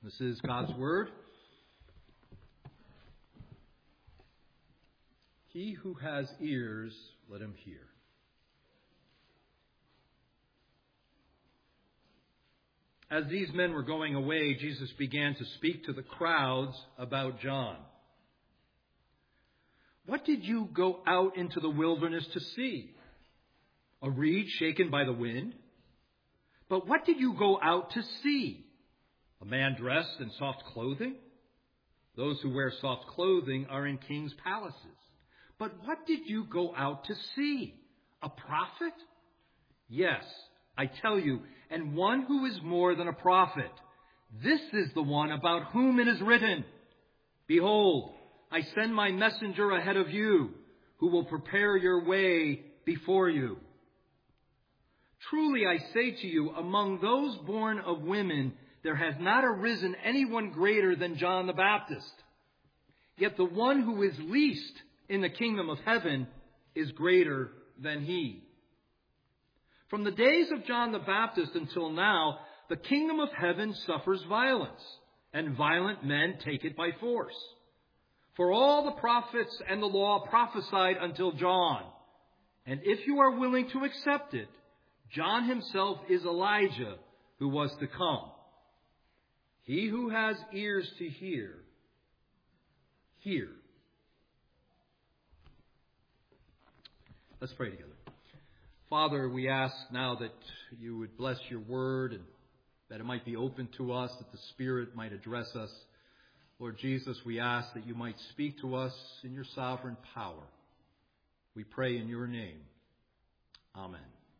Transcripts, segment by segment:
This is God's Word. He who has ears, let him hear. As these men were going away, Jesus began to speak to the crowds about John. What did you go out into the wilderness to see? A reed shaken by the wind? But what did you go out to see? A man dressed in soft clothing? Those who wear soft clothing are in kings' palaces. But what did you go out to see? A prophet? Yes, I tell you, and one who is more than a prophet. This is the one about whom it is written, Behold, I send my messenger ahead of you, who will prepare your way before you. Truly I say to you, among those born of women, there has not arisen anyone greater than John the Baptist. Yet the one who is least in the kingdom of heaven is greater than he. From the days of John the Baptist until now, the kingdom of heaven suffers violence, and violent men take it by force. For all the prophets and the law prophesied until John. And if you are willing to accept it, John himself is Elijah who was to come. He who has ears to hear, hear. Let's pray together. Father, we ask now that you would bless your word and that it might be open to us, that the Spirit might address us. Lord Jesus, we ask that you might speak to us in your sovereign power. We pray in your name. Amen.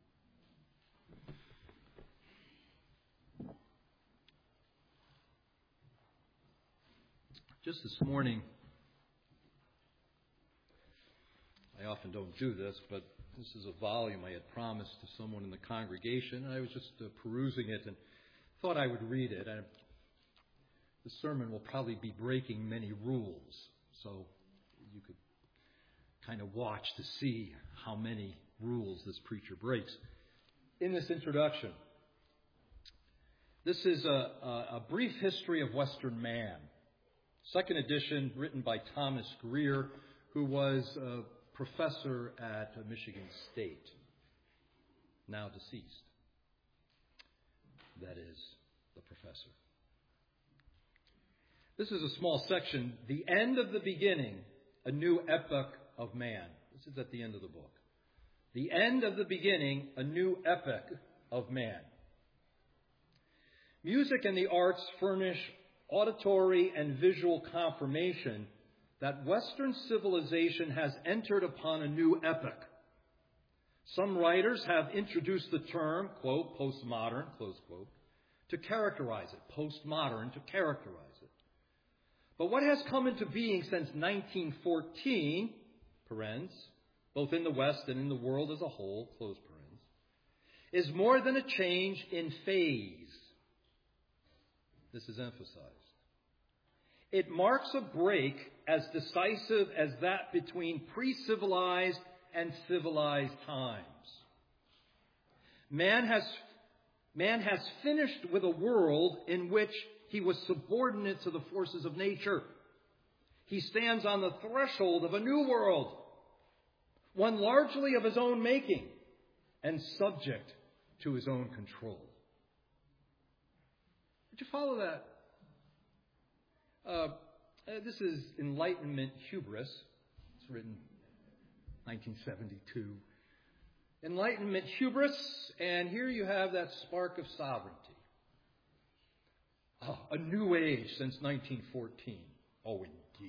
Just this morning, I often don't do this, but this is a volume I had promised to someone in the congregation. I was just perusing it and thought I would read it. And the sermon will probably be breaking many rules, so you could kind of watch to see how many rules this preacher breaks. In this introduction, this is a brief history of Western man. Second edition, written by Thomas Greer, who was a professor at Michigan State, now deceased. That is, the professor. This is a small section, The End of the Beginning, a New Epoch of Man. This is at the end of the book. The End of the Beginning, a New Epoch of Man. Music and the arts furnish auditory and visual confirmation that Western civilization has entered upon a new epoch. Some writers have introduced the term, quote, postmodern, close quote, to characterize it, postmodern to characterize it. But what has come into being since 1914, parens, both in the West and in the world as a whole, close parens, is more than a change in phase. This is emphasized. It marks a break as decisive as that between pre-civilized and civilized times. Man has finished with a world in which he was subordinate to the forces of nature. He stands on the threshold of a new world, one largely of his own making and subject to his own control. Did you follow that? This is Enlightenment Hubris. It's written 1972. Enlightenment Hubris, and here you have that spark of sovereignty. Oh, a new age since 1914. Oh, indeed.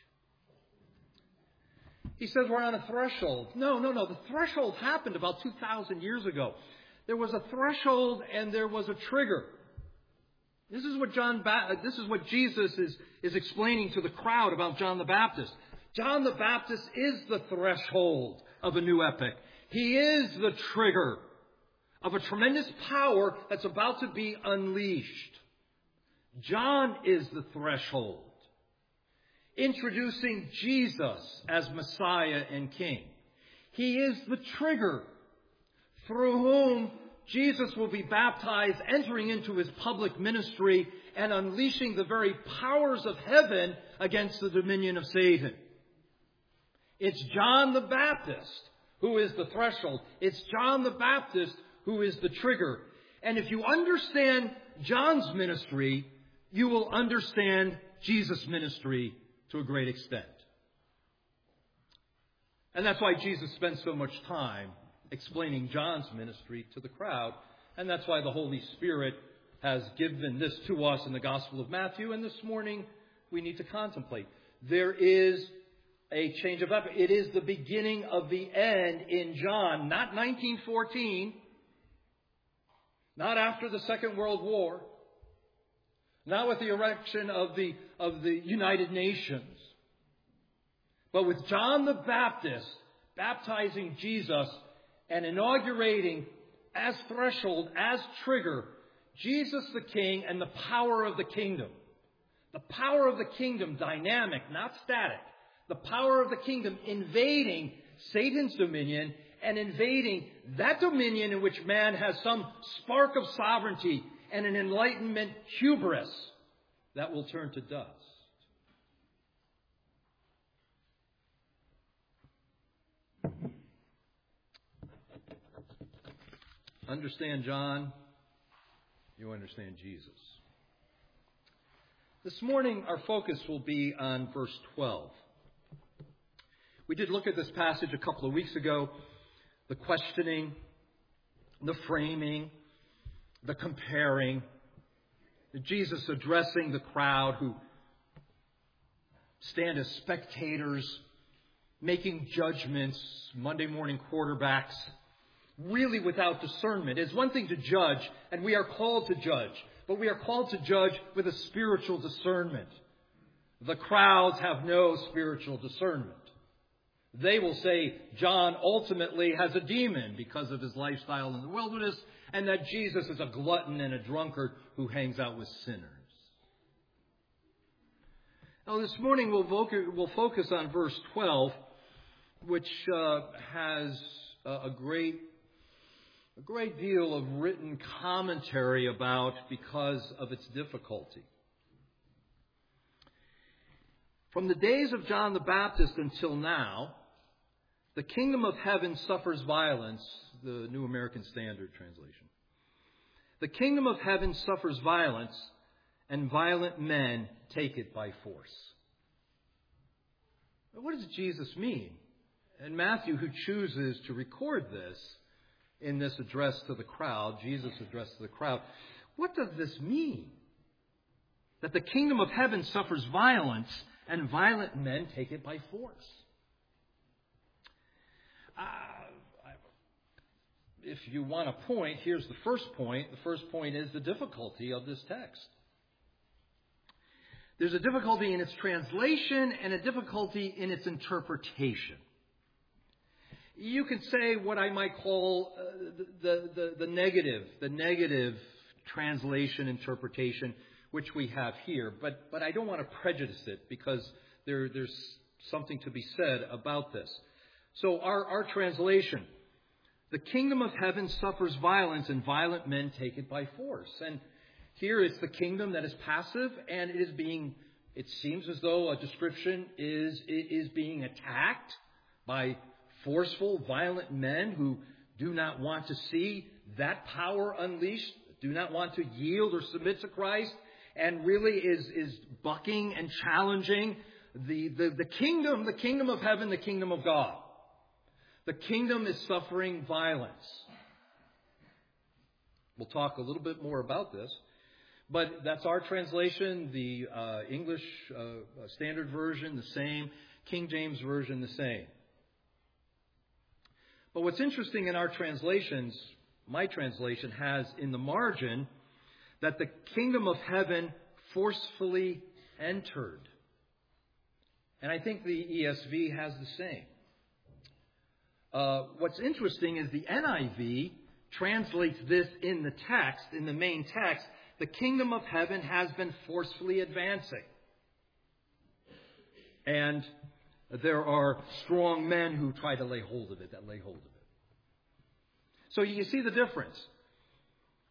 He says we're on a threshold. No. The threshold happened about 2,000 years ago. There was a threshold and there was a trigger. This is what Jesus is explaining to the crowd about John the Baptist. John the Baptist is the threshold of a new epoch. He is the trigger of a tremendous power that's about to be unleashed. John is the threshold, introducing Jesus as Messiah and King. He is the trigger through whom Jesus will be baptized, entering into his public ministry and unleashing the very powers of heaven against the dominion of Satan. It's John the Baptist who is the threshold. It's John the Baptist who is the trigger. And if you understand John's ministry, you will understand Jesus' ministry to a great extent. And that's why Jesus spends so much time explaining John's ministry to the crowd. And that's why the Holy Spirit has given this to us in the Gospel of Matthew. And this morning we need to contemplate. There is a change of epoch. It is the beginning of the end in John, not 1914, not after the Second World War, not with the erection of the United Nations, but with John the Baptist baptizing Jesus and inaugurating as threshold, as trigger, Jesus the King and the power of the kingdom. The power of the kingdom, dynamic, not static. The power of the kingdom invading Satan's dominion and invading that dominion in which man has some spark of sovereignty and an enlightenment hubris that will turn to dust. Understand John, you understand Jesus. This morning, our focus will be on verse 12. We did look at this passage a couple of weeks ago. The questioning, the framing, the comparing. Jesus addressing the crowd who stand as spectators, making judgments, Monday morning quarterbacks, really without discernment. It's one thing to judge, and we are called to judge, but we are called to judge with a spiritual discernment. The crowds have no spiritual discernment. They will say John ultimately has a demon because of his lifestyle in the wilderness, and that Jesus is a glutton and a drunkard who hangs out with sinners. Now this morning we'll focus on verse 12, which has a great deal of written commentary about because of its difficulty. From the days of John the Baptist until now, the kingdom of heaven suffers violence, the New American Standard Translation. The kingdom of heaven suffers violence, and violent men take it by force. What does Jesus mean? And Matthew, who chooses to record this in this address to the crowd, Jesus' address to the crowd, what does this mean? That the kingdom of heaven suffers violence, and violent men take it by force. If you want a point, here's the first point. The first point is the difficulty of this text. There's a difficulty in its translation and a difficulty in its interpretation. You could say what I might call the negative translation interpretation, which we have here. But I don't want to prejudice it because there's something to be said about this. So our translation, the kingdom of heaven suffers violence, and violent men take it by force. And here it's the kingdom that is passive, and it seems as though a description is being attacked by forceful, violent men who do not want to see that power unleashed, do not want to yield or submit to Christ, and really is bucking and challenging the kingdom of heaven, the kingdom of God. The kingdom is suffering violence. We'll talk a little bit more about this. But that's our translation. The English Standard Version, the same. King James Version, the same. But what's interesting in our translations, my translation has in the margin that the kingdom of heaven forcefully entered. And I think the ESV has the same. What's interesting is the NIV translates this in the text, in the main text, the kingdom of heaven has been forcefully advancing. And there are strong men who try to lay hold of it, So you see the difference.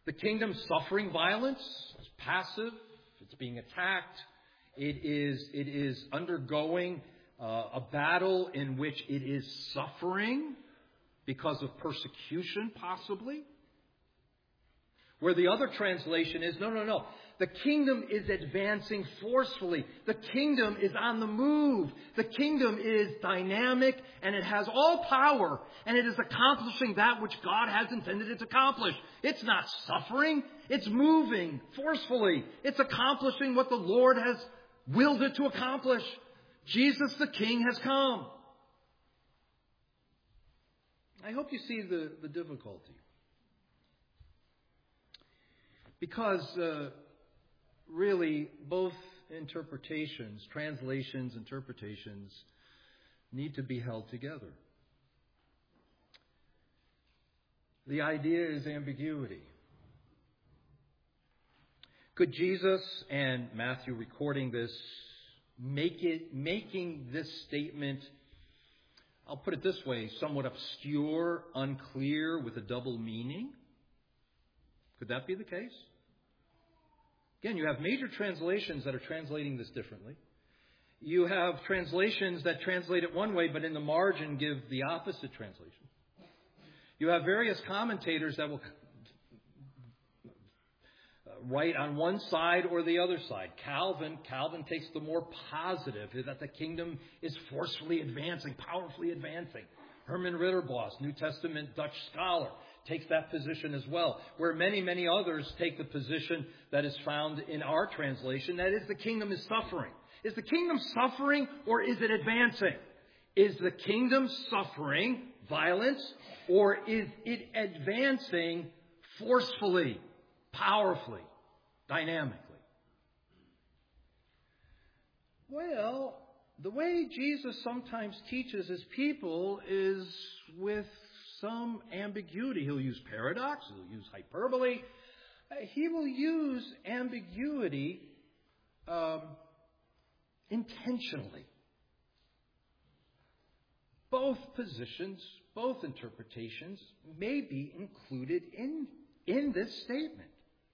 The kingdom suffering violence. It's passive. It's being attacked. It is undergoing a battle in which it is suffering because of persecution, possibly. Where the other translation is, no. The kingdom is advancing forcefully. The kingdom is on the move. The kingdom is dynamic, and it has all power, and it is accomplishing that which God has intended it to accomplish. It's not suffering. It's moving forcefully. It's accomplishing what the Lord has willed it to accomplish. Jesus the King has come. I hope you see the difficulty. Because really, both translations, interpretations, need to be held together. The idea is ambiguity. Could Jesus, and Matthew recording this, making this statement, I'll put it this way, somewhat obscure, unclear, with a double meaning? Could that be the case? Again, you have major translations that are translating this differently. You have translations that translate it one way, but in the margin give the opposite translation. You have various commentators that will write on one side or the other side. Calvin takes the more positive, that the kingdom is forcefully advancing, powerfully advancing. Herman Ritterboss, New Testament Dutch scholar, takes that position as well. Where many, many others take the position that is found in our translation, that is, the kingdom is suffering. Is the kingdom suffering or is it advancing? Is the kingdom suffering violence or is it advancing forcefully, powerfully, dynamically? Well, the way Jesus sometimes teaches his people is with some ambiguity. He'll use paradox, he'll use hyperbole. He will use ambiguity intentionally. Both positions, both interpretations may be included in this statement.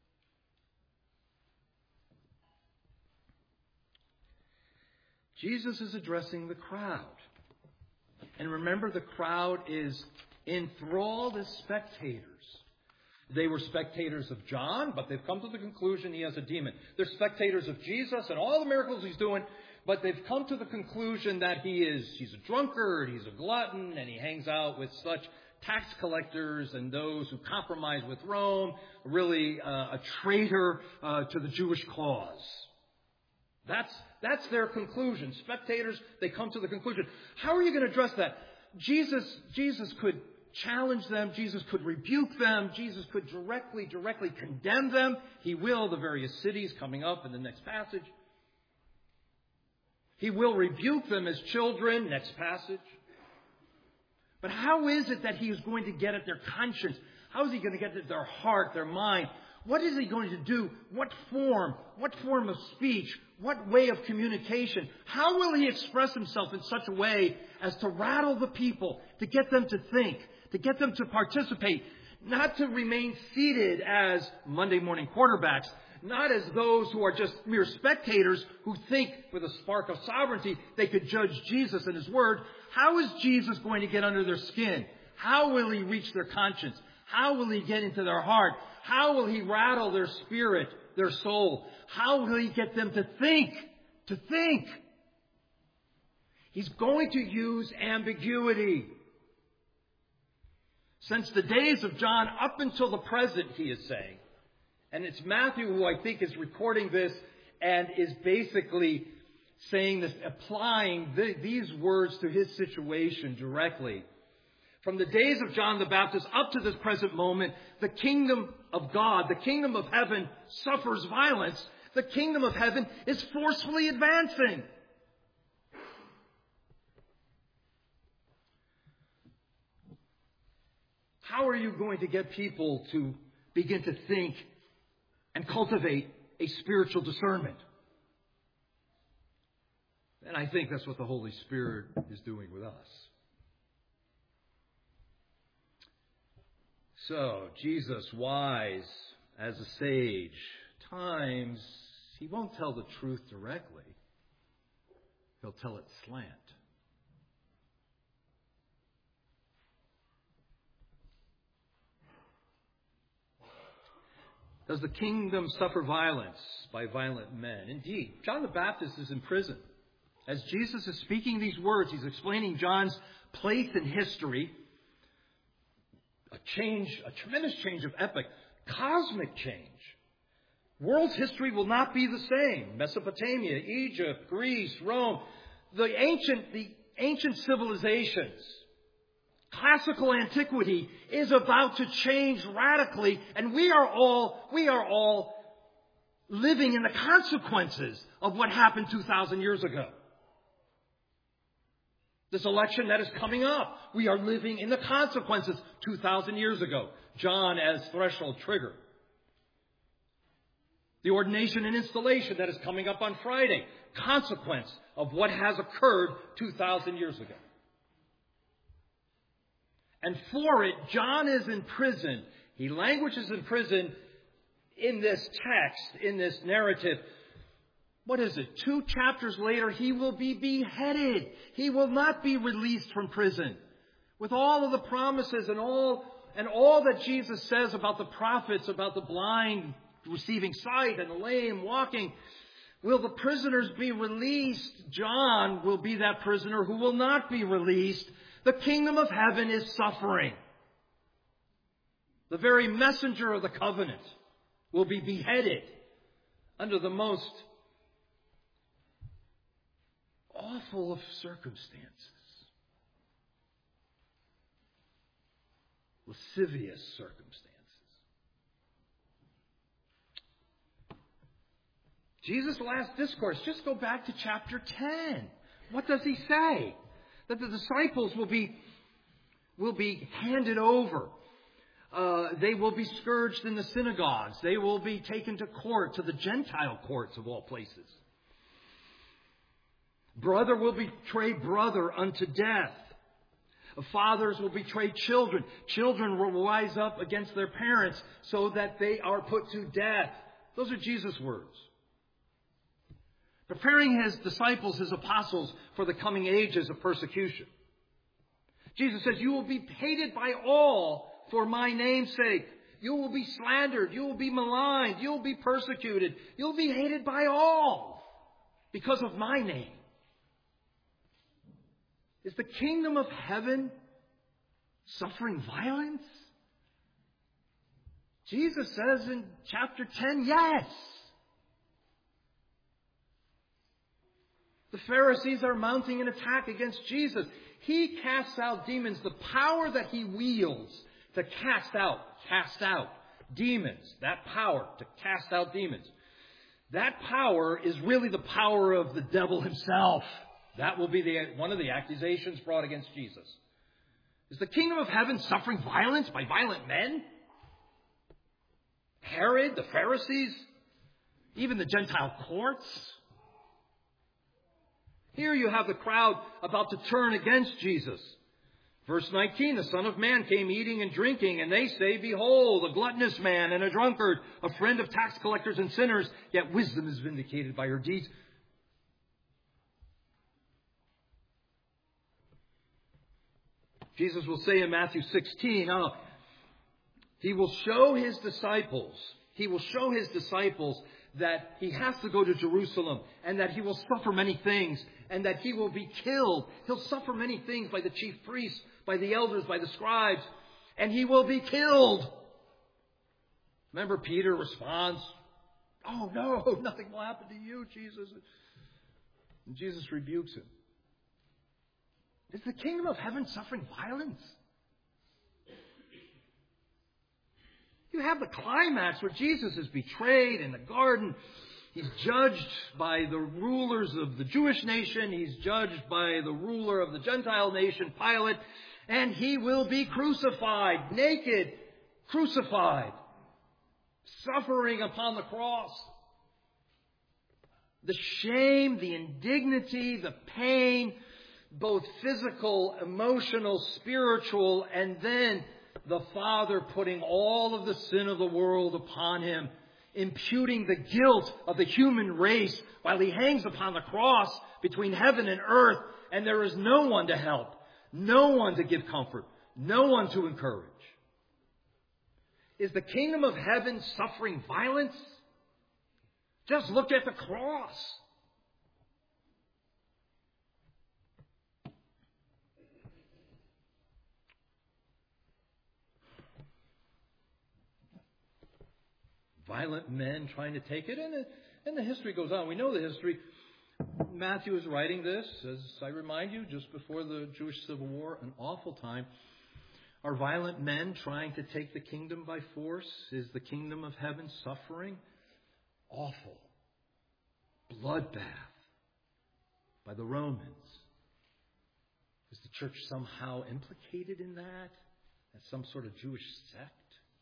Jesus is addressing the crowd. And remember, the crowd is enthralled as spectators. They were spectators of John, but they've come to the conclusion he has a demon. They're spectators of Jesus and all the miracles he's doing, but they've come to the conclusion that he's a drunkard, he's a glutton, and he hangs out with such tax collectors and those who compromise with Rome, really a traitor to the Jewish cause. That's their conclusion. Spectators, they come to the conclusion. How are you going to address that? Jesus could challenge them. Jesus could rebuke them. Jesus could directly condemn them. He will, the various cities coming up in the next passage. He will rebuke them as children, next passage. But how is it that he is going to get at their conscience? How is he going to get at their heart, their mind? What is he going to do? What form? What form of speech? What way of communication? How will he express himself in such a way as to rattle the people, to get them to think, to get them to participate, not to remain seated as Monday morning quarterbacks, not as those who are just mere spectators who think with a spark of sovereignty they could judge Jesus and his word. How is Jesus going to get under their skin? How will he reach their conscience? How will he get into their heart? How will he rattle their spirit, their soul? How will he get them to think? To think. He's going to use ambiguity. Since the days of John up until the present, he is saying. And it's Matthew who I think is recording this and is basically saying this, applying these words to his situation directly. From the days of John the Baptist up to this present moment, the kingdom of God, the kingdom of heaven, suffers violence. The kingdom of heaven is forcefully advancing. How are you going to get people to begin to think and cultivate a spiritual discernment? And I think that's what the Holy Spirit is doing with us. So, Jesus, wise, as a sage. Times he won't tell the truth directly. He'll tell it slant. Does the kingdom suffer violence by violent men? Indeed, John the Baptist is in prison. As Jesus is speaking these words, he's explaining John's place in history. A tremendous change of epoch, cosmic change. World's history will not be the same. Mesopotamia, Egypt, Greece, Rome, the ancient civilizations, classical antiquity is about to change radically, and we are all living in the consequences of what happened 2,000 years ago. This election that is coming up, we are living in the consequences 2,000 years ago. John as threshold trigger. The ordination and installation that is coming up on Friday, consequence of what has occurred 2,000 years ago. And for it, John is in prison. He languishes in prison in this text, in this narrative. What is it? 2 chapters later, he will be beheaded. He will not be released from prison. With all of the promises and all that Jesus says about the prophets, about the blind receiving sight and the lame walking, will the prisoners be released? John will be that prisoner who will not be released. The kingdom of heaven is suffering. The very messenger of the covenant will be beheaded under the most awful of circumstances. Lascivious circumstances. Jesus' last discourse, just go back to chapter 10. What does he say? That the disciples will be handed over. They will be scourged in the synagogues. They will be taken to court, to the Gentile courts of all places. Brother will betray brother unto death. Fathers will betray children. Children will rise up against their parents so that they are put to death. Those are Jesus' words. Preparing his disciples, his apostles, for the coming ages of persecution. Jesus says, you will be hated by all for my name's sake. You will be slandered. You will be maligned. You will be persecuted. You will be hated by all because of my name. Is the kingdom of heaven suffering violence? Jesus says in chapter 10, yes. The Pharisees are mounting an attack against Jesus. He casts out demons. The power that he wields to cast out demons, that power to cast out demons, that power is really the power of the devil himself. That will be one of the accusations brought against Jesus. Is the kingdom of heaven suffering violence by violent men? Herod, the Pharisees, even the Gentile courts. Here you have the crowd about to turn against Jesus. Verse 19, the Son of Man came eating and drinking, and they say, behold, a gluttonous man and a drunkard, a friend of tax collectors and sinners, yet wisdom is vindicated by her deeds. Jesus will say in Matthew 16, he will show his disciples that he has to go to Jerusalem and that he will suffer many things and that he will be killed. He'll suffer many things by the chief priests, by the elders, by the scribes, and he will be killed. Remember, Peter responds, oh no, nothing will happen to you, Jesus. And Jesus rebukes him. Is the kingdom of heaven suffering violence? You have the climax where Jesus is betrayed in the garden. He's judged by the rulers of the Jewish nation. He's judged by the ruler of the Gentile nation, Pilate. And he will be crucified, naked, crucified, suffering upon the cross. The shame, the indignity, the pain, both physical, emotional, spiritual, and then the Father putting all of the sin of the world upon him, imputing the guilt of the human race while he hangs upon the cross between heaven and earth, and there is no one to help, no one to give comfort, no one to encourage. Is the kingdom of heaven suffering violence? Just look at the cross. Violent men trying to take it, and the history goes on. We know the history. Matthew is writing this, as I remind you, just before the Jewish Civil War, an awful time. Are violent men trying to take the kingdom by force? Is the kingdom of heaven suffering? Awful. Bloodbath by the Romans. Is the church somehow implicated in that? As some sort of Jewish sect?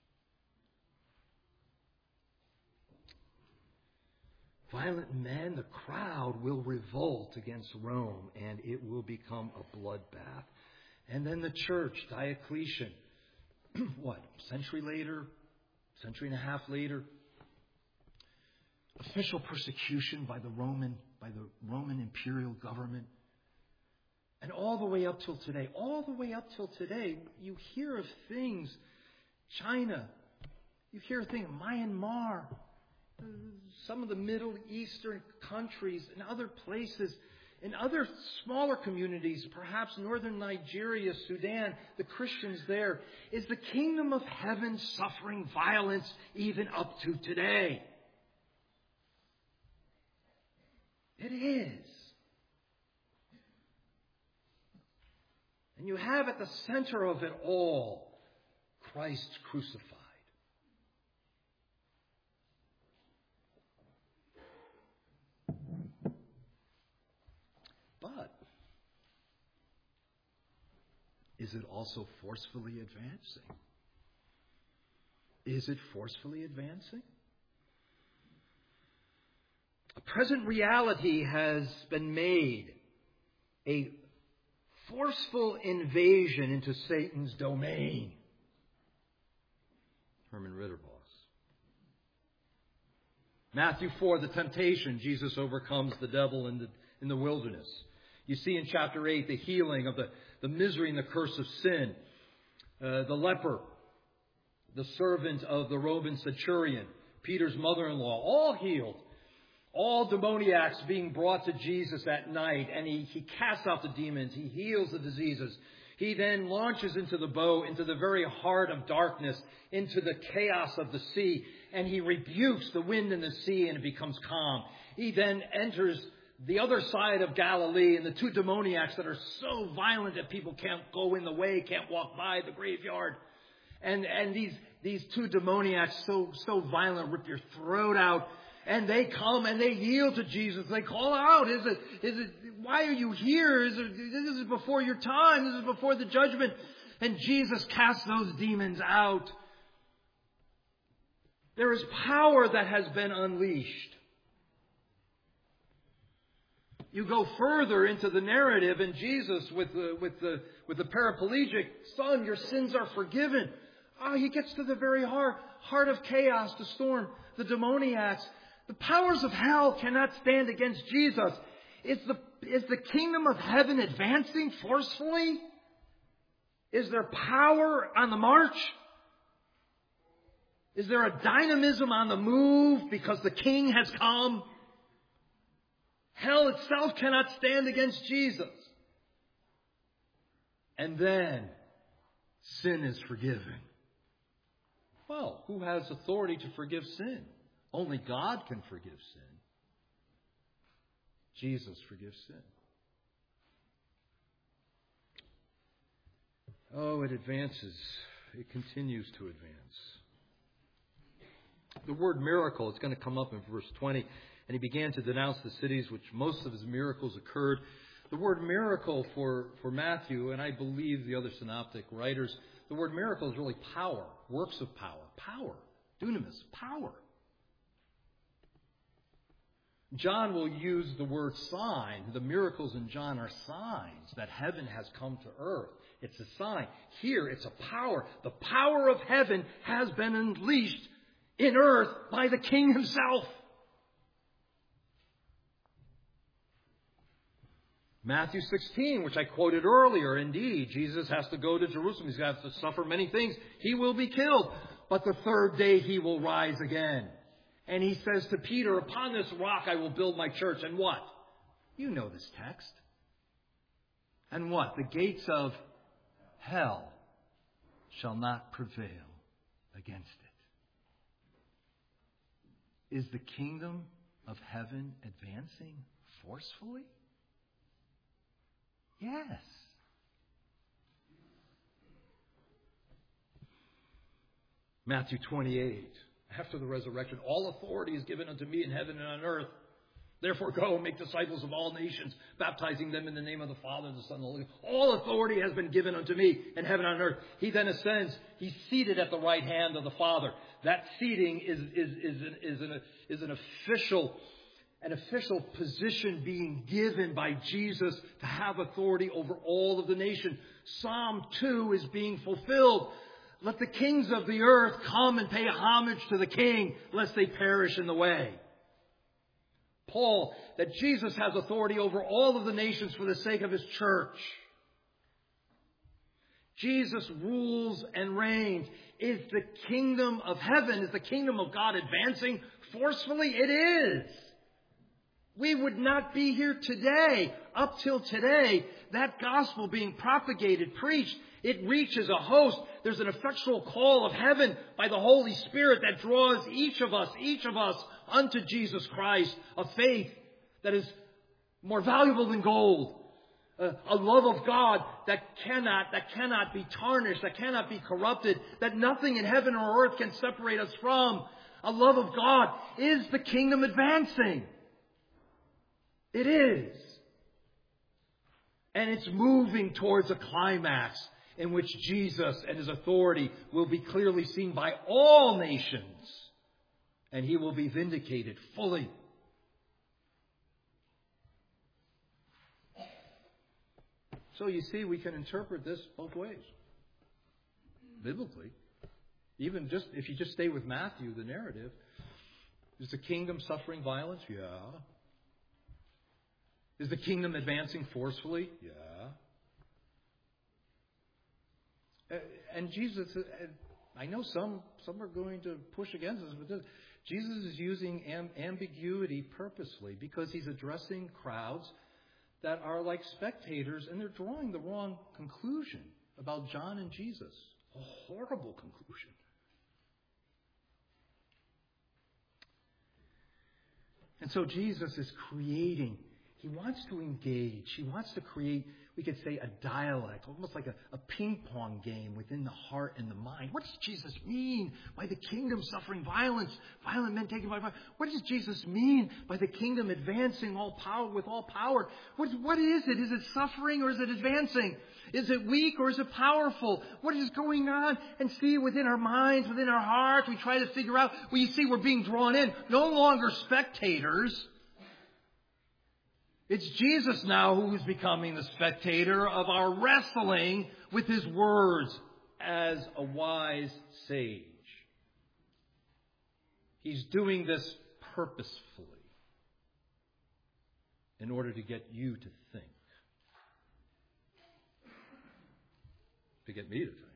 Violent men, the crowd will revolt against Rome, and it will become a bloodbath. And then the church, Diocletian, century and a half later, official persecution by the Roman imperial government. And all the way up till today, you hear of things, China, you hear of things, Myanmar, some of the Middle Eastern countries and other places, in other smaller communities, perhaps northern Nigeria, Sudan, the Christians there. Is the kingdom of heaven suffering violence even up to today? It is. And you have at the center of it all Christ crucified. But is it also forcefully advancing? Is it forcefully advancing? A present reality has been made, a forceful invasion into Satan's domain. Herman Ritterboss. Matthew 4, the temptation. Jesus overcomes the devil in the wilderness. You see in chapter 8 the healing of the misery and the curse of sin. The leper, the servant of the Roman centurion, Peter's mother-in-law, all healed. All demoniacs being brought to Jesus at night, and he casts out the demons. He heals the diseases. He then launches into the boat, into the very heart of darkness, into the chaos of the sea, and he rebukes the wind and the sea, and it becomes calm. He then enters the other side of Galilee, and the two demoniacs that are so violent that people can't go in the way, can't walk by the graveyard. And these two demoniacs so violent, rip your throat out. And they come and they yield to Jesus. They call out, is it, why are you here? This is before your time. This is before the judgment. And Jesus casts those demons out. There is power that has been unleashed. You go further into the narrative, and Jesus with the paraplegic son, your sins are forgiven. He gets to the very heart of chaos, the storm, the demoniacs. The powers of hell cannot stand against Jesus. Is the kingdom of heaven advancing forcefully? Is there power on the march? Is there a dynamism on the move because the King has come? Hell itself cannot stand against Jesus. And then sin is forgiven. Well, who has authority to forgive sin? Only God can forgive sin. Jesus forgives sin. Oh, it advances. It continues to advance. The word miracle, it's going to come up in verse 20. And he began to denounce the cities which most of his miracles occurred. The word miracle for Matthew, and I believe the other synoptic writers, the word miracle is really power, works of power. Power, dunamis, power. John will use the word sign. The miracles in John are signs that heaven has come to earth. It's a sign. Here, it's a power. The power of heaven has been unleashed in earth by the King himself. Matthew 16, which I quoted earlier, indeed, Jesus has to go to Jerusalem. He's got to suffer many things. He will be killed. But the third day he will rise again. And he says to Peter, upon this rock I will build my church. And what? You know this text. And what? The gates of hell shall not prevail against it. Is the kingdom of heaven advancing forcefully? Yes. Matthew 28. After the resurrection, all authority is given unto me in heaven and on earth. Therefore go and make disciples of all nations, baptizing them in the name of the Father, the Son, and the Holy Ghost. All authority has been given unto me in heaven and on earth. He then ascends. He's seated at the right hand of the Father. That seating is an official position being given by Jesus to have authority over all of the nation. Psalm 2 is being fulfilled. Let the kings of the earth come and pay homage to the King, lest they perish in the way. Paul, that Jesus has authority over all of the nations for the sake of his church. Jesus rules and reigns. Is the kingdom of heaven, is the kingdom of God advancing forcefully? It is. We would not be here today, up till today, that gospel being propagated, preached. It reaches a host. There's an effectual call of heaven by the Holy Spirit that draws each of us unto Jesus Christ, a faith that is more valuable than gold, a love of God that cannot be tarnished, that cannot be corrupted, that nothing in heaven or earth can separate us from. A love of God. Is the kingdom advancing? It is. And it's moving towards a climax in which Jesus and his authority will be clearly seen by all nations. And he will be vindicated fully. So you see, we can interpret this both ways. Biblically. Even just, if you just stay with Matthew, the narrative. Is the kingdom suffering violence? Yeah. Is the kingdom advancing forcefully? Yeah. And Jesus, I know some are going to push against this, but Jesus is using ambiguity purposely because he's addressing crowds that are like spectators, and they're drawing the wrong conclusion about John and Jesus. A horrible conclusion. And so Jesus is creating. He wants to engage. He wants to create, we could say, a dialect, almost like a ping pong game within the heart and the mind. What does Jesus mean by the kingdom suffering violence, violent men taken by violence? What does Jesus mean by the kingdom advancing all power with all power? What is it? Is it suffering or is it advancing? Is it weak or is it powerful? What is going on? And see, within our minds, within our hearts, we try to figure out. Well, you see, we're being drawn in. No longer spectators. It's Jesus now who is becoming the spectator of our wrestling with his words as a wise sage. He's doing this purposefully in order to get you to think. To get me to think.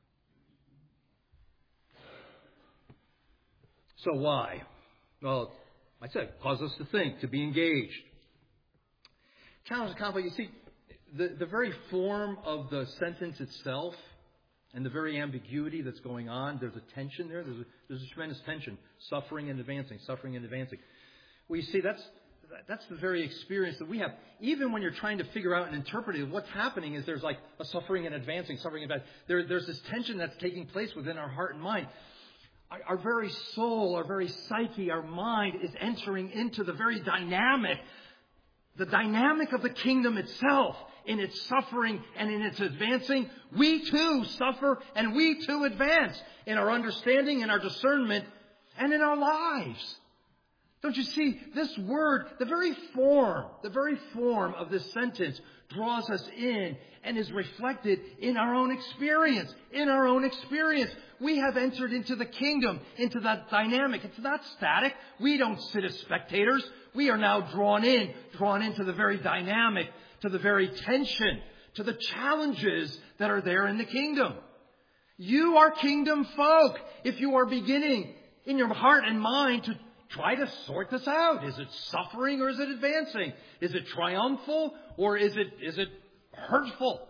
So why? Well, I said, cause us to think, to be engaged. Challenge the conflict. You see, the very form of the sentence itself and the very ambiguity that's going on, there's a tension there. There's a tremendous tension. Suffering and advancing, suffering and advancing. Well, you see, that's the very experience that we have. Even when you're trying to figure out and interpret it, what's happening is there's like a suffering and advancing, suffering and advancing. There's this tension that's taking place within our heart and mind. Our very soul, our very psyche, our mind is entering into the very dynamic of the kingdom itself, in its suffering and in its advancing. We too suffer and we too advance in our understanding, in our discernment, and in our lives. Don't you see, this word, the very form of this sentence draws us in and is reflected in our own experience. In our own experience. We have entered into the kingdom, into that dynamic. It's not static. We don't sit as spectators. We are now drawn into the very dynamic, to the very tension, to the challenges that are there in the kingdom. You are kingdom folk. If you are beginning in your heart and mind to try to sort this out. Is it suffering or is it advancing? Is it triumphal or is it hurtful?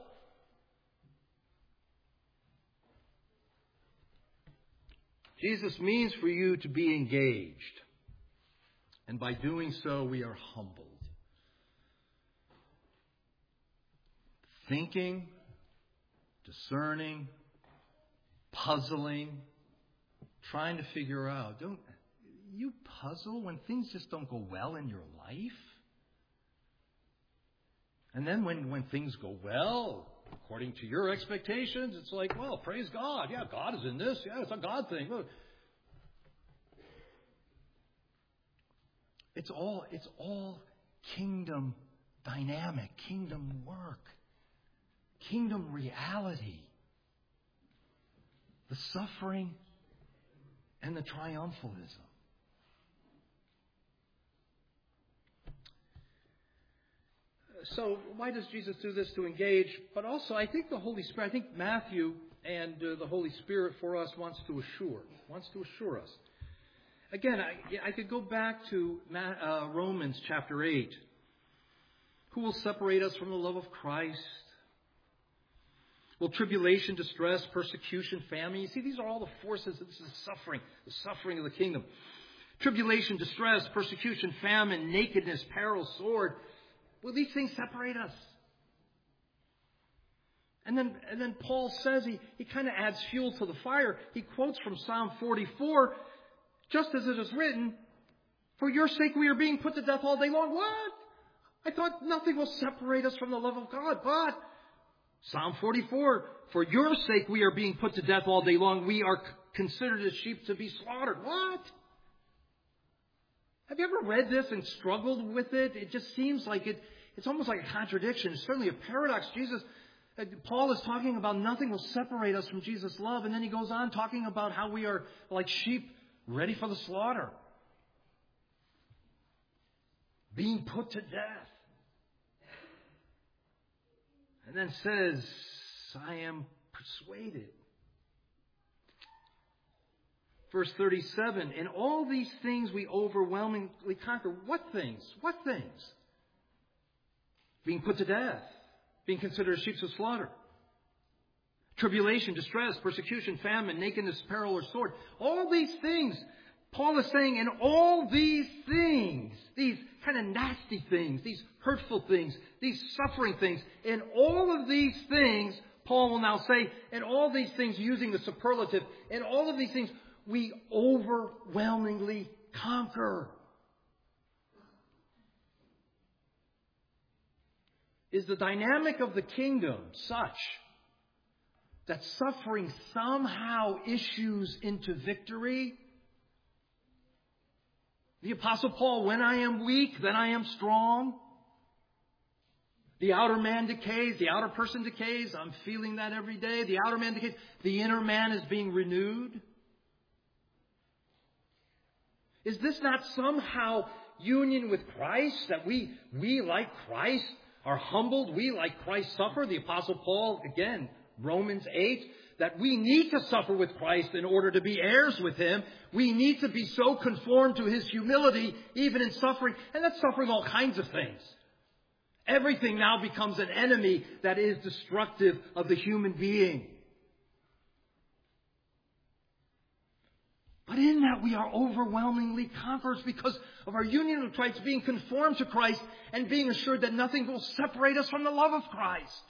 Jesus means for you to be engaged. And by doing so, we are humbled. Thinking, discerning, puzzling, trying to figure out. Don't you puzzle when things just don't go well in your life? And then when things go well, according to your expectations, it's like, well, praise God. Yeah, God is in this. Yeah, it's a God thing. Look. It's all kingdom dynamic, kingdom work, kingdom reality. The suffering and the triumphalism. So why does Jesus do this? To engage, but also I think the Holy Spirit, I think Matthew and the Holy Spirit for us wants to assure us. Again, I could go back to Romans chapter 8. Who will separate us from the love of Christ? Will tribulation, distress, persecution, famine? You see, these are all the forces. This is the suffering of the kingdom. Tribulation, distress, persecution, famine, nakedness, peril, sword. Will these things separate us? And then Paul says, he kind of adds fuel to the fire. He quotes from Psalm 44, just as it is written, for your sake we are being put to death all day long. What? I thought nothing will separate us from the love of God. But Psalm 44, for your sake we are being put to death all day long. We are considered as sheep to be slaughtered. What? Have you ever read this and struggled with it? It just seems like it's almost like a contradiction. It's certainly a paradox. Paul is talking about nothing will separate us from Jesus' love. And then he goes on talking about how we are like sheep ready for the slaughter. Being put to death. And then says, I am persuaded. Verse 37, in all these things we overwhelmingly conquer. What things? What things? Being put to death. Being considered as sheep to slaughter. Tribulation, distress, persecution, famine, nakedness, peril, or sword. All these things, Paul is saying, in all these things, these kind of nasty things, these hurtful things, these suffering things, in all of these things, Paul will now say, in all these things, using the superlative, in all of these things, we overwhelmingly conquer. Is the dynamic of the kingdom such that suffering somehow issues into victory? The Apostle Paul, when I am weak, then I am strong. The outer man decays, the outer person decays. I'm feeling that every day. The outer man decays. The inner man is being renewed. Is this not somehow union with Christ? That we like Christ, are humbled. We, like Christ, suffer. The Apostle Paul, again, Romans 8, that we need to suffer with Christ in order to be heirs with Him. We need to be so conformed to His humility, even in suffering. And that's suffering all kinds of things. Everything now becomes an enemy that is destructive of the human being. But in that we are overwhelmingly conquerors because of our union with Christ, being conformed to Christ and being assured that nothing will separate us from the love of Christ.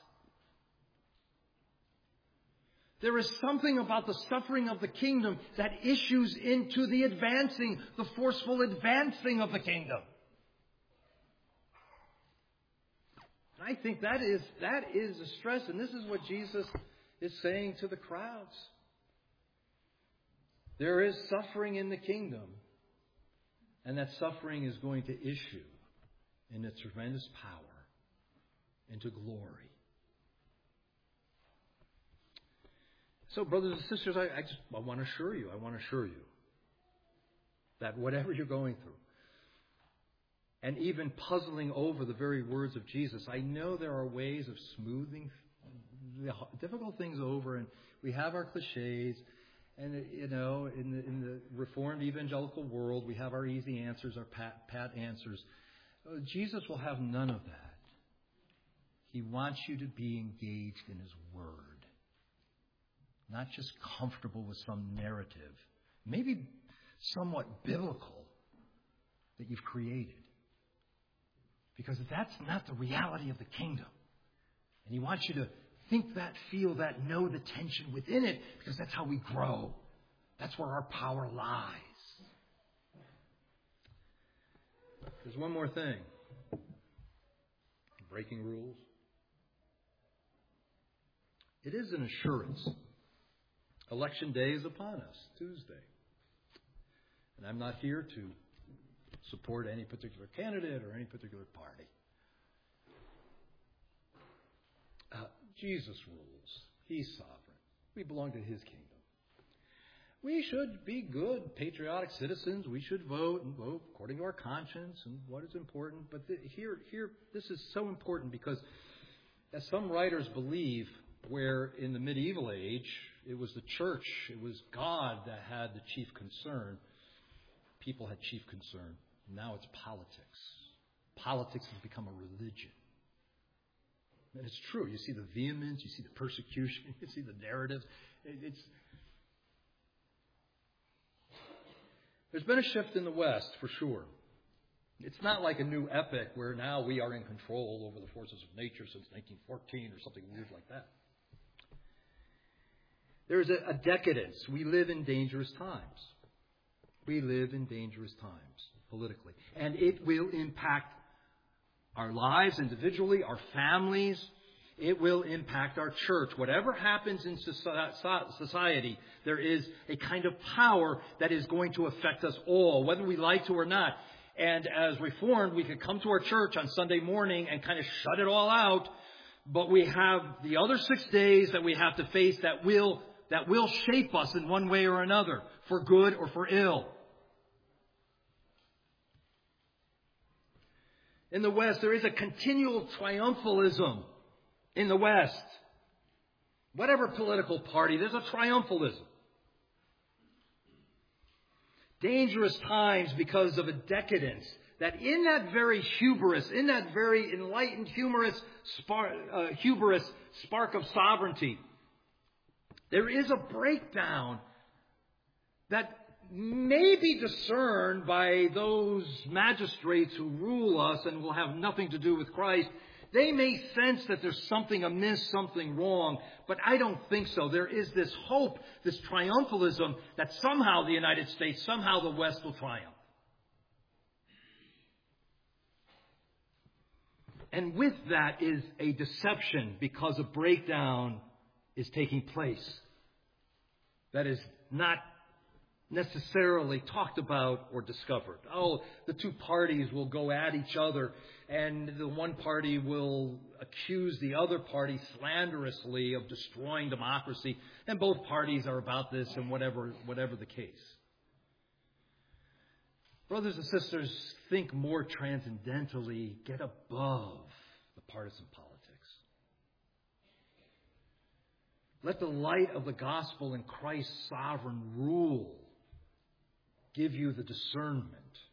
There is something about the suffering of the kingdom that issues into the advancing, the forceful advancing of the kingdom. And I think that is a stress, and this is what Jesus is saying to the crowds. There is suffering in the kingdom. And that suffering is going to issue in its tremendous power into glory. So, brothers and sisters, I want to assure you that whatever you're going through, and even puzzling over the very words of Jesus, I know there are ways of smoothing the difficult things over, and we have our cliches, and in the Reformed evangelical world, we have our easy answers, our pat answers. Jesus will have none of that. He wants you to be engaged in His Word, not just comfortable with some narrative, maybe somewhat biblical, that you've created. Because that's not the reality of the kingdom. And He wants you to think that, feel that, know the tension within it, because that's how we grow. That's where our power lies. There's one more thing. Breaking rules. It is an assurance. Election day is upon us, Tuesday. And I'm not here to support any particular candidate or any particular party. Jesus rules. He's sovereign. We belong to His kingdom. We should be good, patriotic citizens. We should vote and vote according to our conscience and what is important. But here, this is so important because, as some writers believe, where in the medieval age it was the church, it was God that had the chief concern, people had chief concern. Now it's politics. Politics has become a religion. And it's true. You see the vehemence, you see the persecution, you see the narratives. There's been a shift in the West, for sure. It's not like a new epoch where now we are in control over the forces of nature since 1914 or something weird like that. There's a decadence. We live in dangerous times. We live in dangerous times politically. And it will impact our lives individually, our families. It will impact our church. Whatever happens in society, there is a kind of power that is going to affect us all, whether we like to or not. And as Reformed, we could come to our church on Sunday morning and kind of shut it all out. But we have the other 6 days that we have to face that will shape us in one way or another, for good or for ill. In the West, there is a continual triumphalism in the West. Whatever political party, there's a triumphalism. Dangerous times because of a decadence that in that very hubris, in that very enlightened hubris spark of sovereignty, there is a breakdown that may be discerned by those magistrates who rule us and will have nothing to do with Christ. They may sense that there's something amiss, something wrong, but I don't think so. There is this hope, this triumphalism that somehow the United States, somehow the West will triumph. And with that is a deception because a breakdown is taking place that is not necessarily talked about or discovered. Oh, the two parties will go at each other, and the one party will accuse the other party slanderously of destroying democracy, and both parties are about this, and whatever the case. Brothers and sisters, think more transcendentally, get above the partisan politics. Let the light of the gospel and Christ's sovereign rule give you the discernment.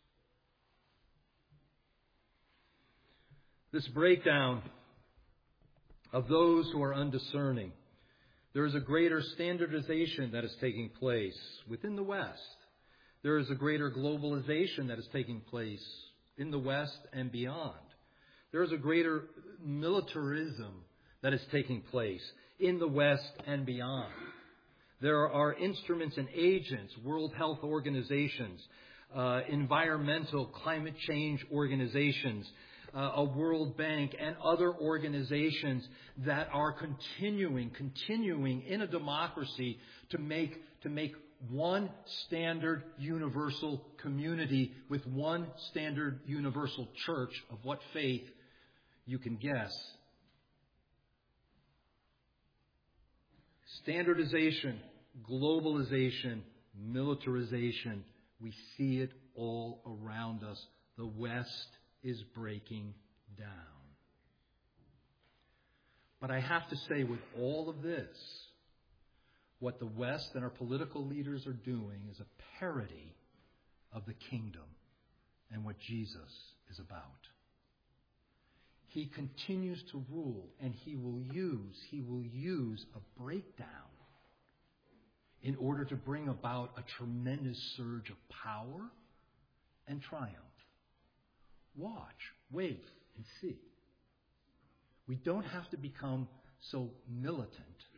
This breakdown of those who are undiscerning, there is a greater standardization that is taking place within the West. There is a greater globalization that is taking place in the West and beyond. There is a greater militarism that is taking place in the West and beyond. There are instruments and agents, World Health Organizations, environmental climate change organizations, a World Bank, and other organizations that are continuing in a democracy to make one standard universal community with one standard universal church of what faith you can guess. Standardization, globalization, militarization, we see it all around us. The West is breaking down. But I have to say, with all of this, what the West and our political leaders are doing is a parody of the kingdom and what Jesus is about. He continues to rule, and he will use a breakdown in order to bring about a tremendous surge of power and triumph. Watch, wait, and see. We don't have to become so militant.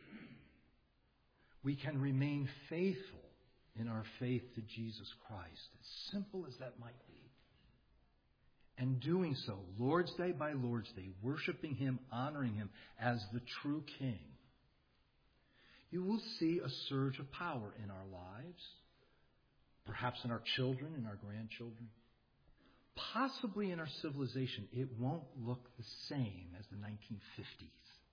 We can remain faithful in our faith to Jesus Christ, as simple as that might be. And doing so, Lord's Day by Lord's Day, worshiping him, honoring him as the true King, you will see a surge of power in our lives, perhaps in our children, in our grandchildren, possibly in our civilization. It won't look the same as the 1950s.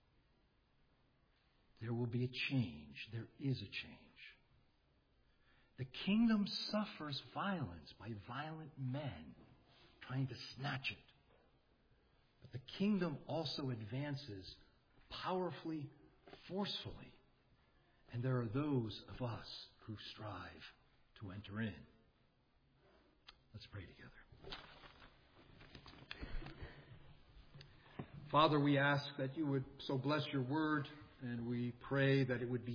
There will be a change. There is a change. The kingdom suffers violence by violent men trying to snatch it. But the kingdom also advances powerfully, forcefully. And there are those of us who strive to enter in. Let's pray together. Father, we ask that you would so bless your word, and we pray that it would be